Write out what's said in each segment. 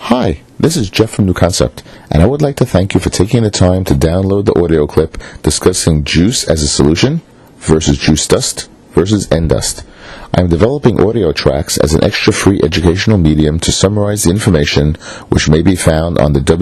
Hi, this is Jeff from New Concept, and I would like to thank you for taking the time to download the audio clip discussing juice as a solution versus juice dust versus N-Dust. I am developing audio tracks as an extra free educational medium to summarize the information which may be found on the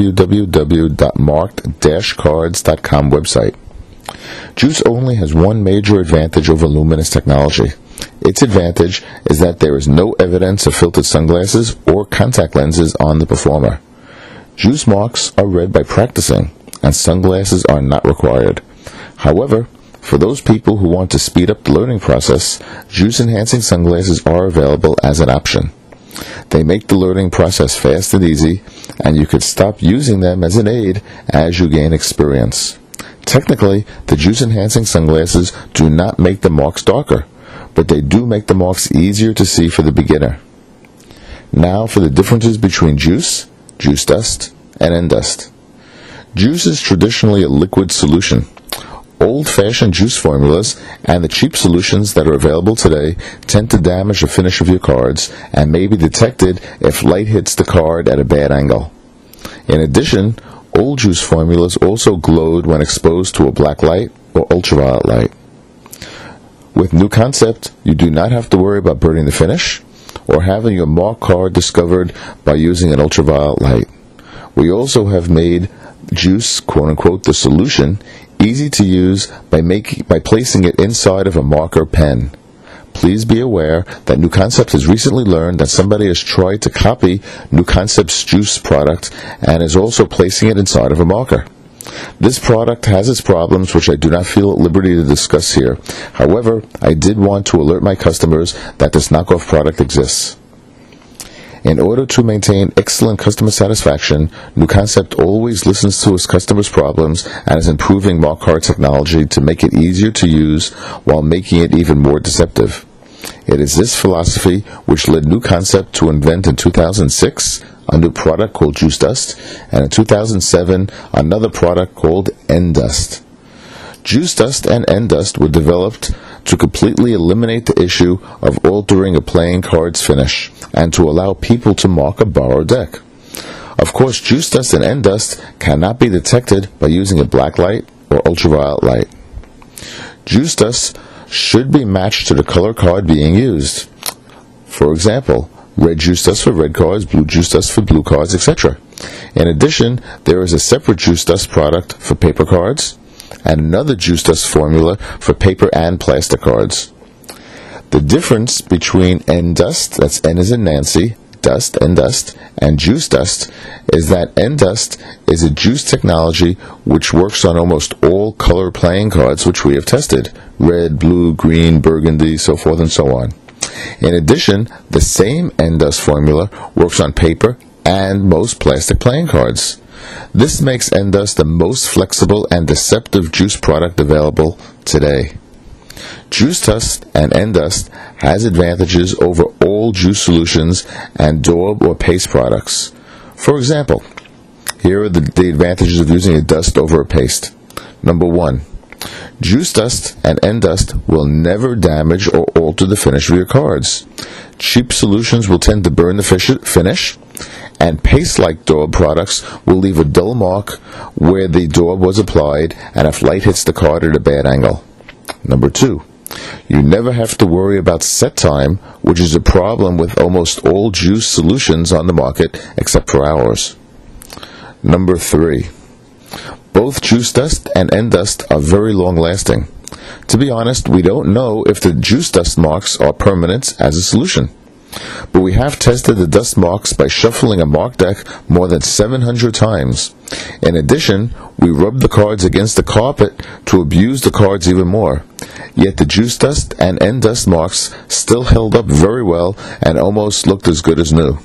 www.marked-cards.com website. Juice only has one major advantage over luminous technology. Its advantage is that there is no evidence of filtered sunglasses or contact lenses on the performer. Juice marks are read by practicing, and sunglasses are not required. However, for those people who want to speed up the learning process, juice-enhancing sunglasses are available as an option. They make the learning process fast and easy, and you could stop using them as an aid as you gain experience. Technically, the juice-enhancing sunglasses do not make the marks darker, but they do make the marks easier to see for the beginner. Now for the differences between juice, juice dust, and N-Dust. Juice is traditionally a liquid solution. Old-fashioned juice formulas and the cheap solutions that are available today tend to damage the finish of your cards and may be detected if light hits the card at a bad angle. In addition, old juice formulas also glowed when exposed to a black light or ultraviolet light. With New Concept, you do not have to worry about burning the finish or having your mark card discovered by using an ultraviolet light. We also have made juice, quote-unquote, the solution, easy to use by placing it inside of a marker pen. Please be aware that New Concept has recently learned that somebody has tried to copy New Concept's juice product and is also placing it inside of a marker. This product has its problems, which I do not feel at liberty to discuss here. However, I did want to alert my customers that this knockoff product exists. In order to maintain excellent customer satisfaction, New Concept always listens to its customers' problems and is improving mark card technology to make it easier to use while making it even more deceptive. It is this philosophy which led New Concept to invent in 2006 a new product called Juice Dust, and in 2007 another product called N-Dust. Juice Dust and N-Dust were developed to completely eliminate the issue of altering a playing card's finish and to allow people to mark a borrowed deck. Of course, Juice Dust and N-Dust cannot be detected by using a black light or ultraviolet light. Juice Dust should be matched to the color card being used. For example, red juice dust for red cards, blue juice dust for blue cards, etc. In addition, there is a separate juice dust product for paper cards and another juice dust formula for paper and plastic cards. The difference between N-Dust, that's N as in Nancy, dust, N-Dust, and juice dust is that N-Dust is a juice technology which works on almost all color playing cards which we have tested: red, blue, green, burgundy, so forth and so on. In addition, the same N-Dust formula works on paper and most plastic playing cards. This makes N-Dust the most flexible and deceptive juice product available today. Juice Dust and N-Dust has advantages over all juice solutions and daub or paste products. For example, here are the advantages of using a dust over a paste. Number 1. Juice Dust and N-Dust will never damage or alter the finish of your cards. Cheap solutions will tend to burn the finish, and paste-like daub products will leave a dull mark where the daub was applied and if light hits the card at a bad angle. Number 2. You never have to worry about set time, which is a problem with almost all juice solutions on the market except for ours. Number 3. Both Juice Dust and N-Dust are very long-lasting. To be honest, we don't know if the Juice Dust marks are permanent as a solution. But we have tested the dust marks by shuffling a mark deck more than 700 times. In addition, we rubbed the cards against the carpet to abuse the cards even more. Yet the Juice Dust and N-Dust marks still held up very well and almost looked as good as new.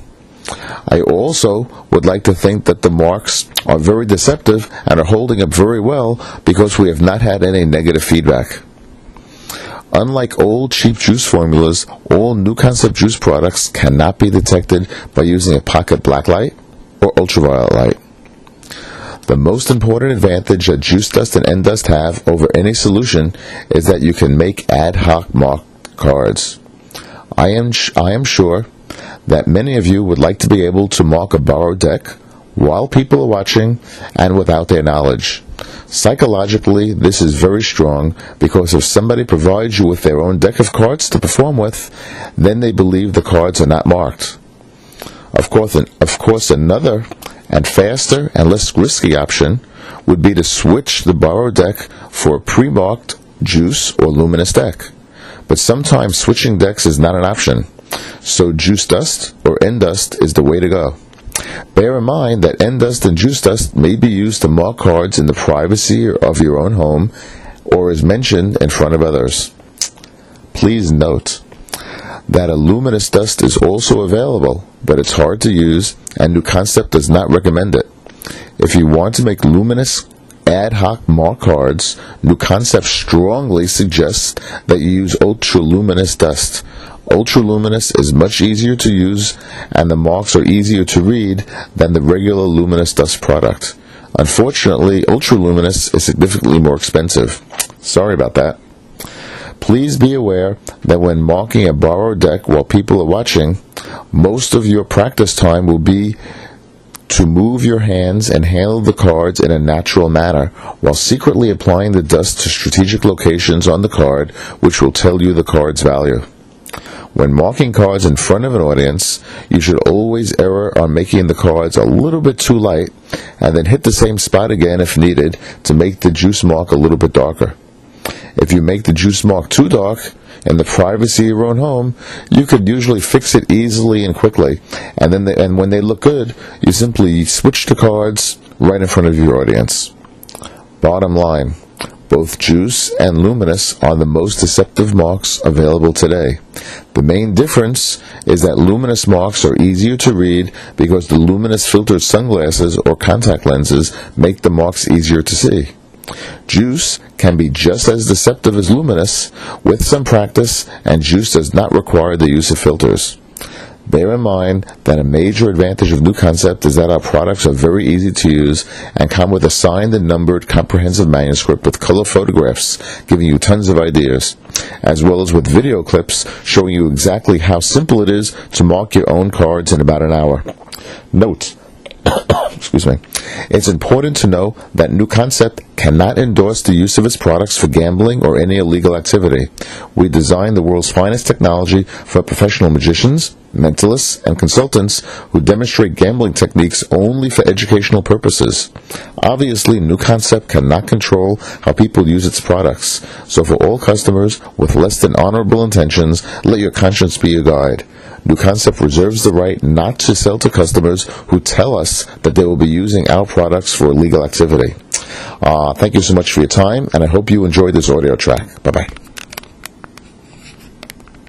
I also would like to think that the marks are very deceptive and are holding up very well because we have not had any negative feedback. Unlike old cheap juice formulas, all New Concept juice products cannot be detected by using a pocket black light or ultraviolet light. The most important advantage that Juice Dust and N-Dust have over any solution is that you can make ad hoc mark cards. I am sure that many of you would like to be able to mark a borrowed deck while people are watching and without their knowledge. Psychologically, this is very strong because if somebody provides you with their own deck of cards to perform with, then they believe the cards are not marked. Of course, another and faster and less risky option would be to switch the borrowed deck for a pre-marked Juice or Luminous deck. But sometimes switching decks is not an option, so Juice Dust or N-Dust is the way to go. Bear in mind that N-Dust and Juice Dust may be used to mark cards in the privacy of your own home or as mentioned in front of others. Please note that a Luminous Dust is also available, but it's hard to use and New Concept does not recommend it. If you want to make luminous ad hoc mark cards, New Concept strongly suggests that you use Ultra Luminous Dust. Ultra Luminous is much easier to use and the marks are easier to read than the regular Luminous Dust product. Unfortunately, Ultra Luminous is significantly more expensive. Sorry about that. Please be aware that when marking a borrowed deck while people are watching, most of your practice time will be to move your hands and handle the cards in a natural manner while secretly applying the dust to strategic locations on the card, which will tell you the card's value. When marking cards in front of an audience, you should always err on making the cards a little bit too light and then hit the same spot again if needed to make the juice mark a little bit darker. If you make the juice mark too dark in the privacy of your own home, you could usually fix it easily and quickly, and when they look good, you simply switch the cards right in front of your audience. Bottom line, both Juice and Luminous are the most deceptive marks available today. The main difference is that Luminous marks are easier to read because the Luminous filtered sunglasses or contact lenses make the marks easier to see. Juice can be just as deceptive as Luminous with some practice, and Juice does not require the use of filters. Bear in mind that a major advantage of New Concept is that our products are very easy to use and come with a signed and numbered comprehensive manuscript with color photographs giving you tons of ideas, as well as with video clips showing you exactly how simple it is to mark your own cards in about an hour. Note, excuse me, it's important to know that New Concept cannot endorse the use of its products for gambling or any illegal activity. We design the world's finest technology for professional magicians, mentalists, and consultants who demonstrate gambling techniques only for educational purposes. Obviously, New Concept cannot control how people use its products, so for all customers with less than honorable intentions, let your conscience be your guide. New Concept reserves the right not to sell to customers who tell us that they will be using our products for illegal activity. Thank you so much for your time, and I hope you enjoyed this audio track. Bye-bye.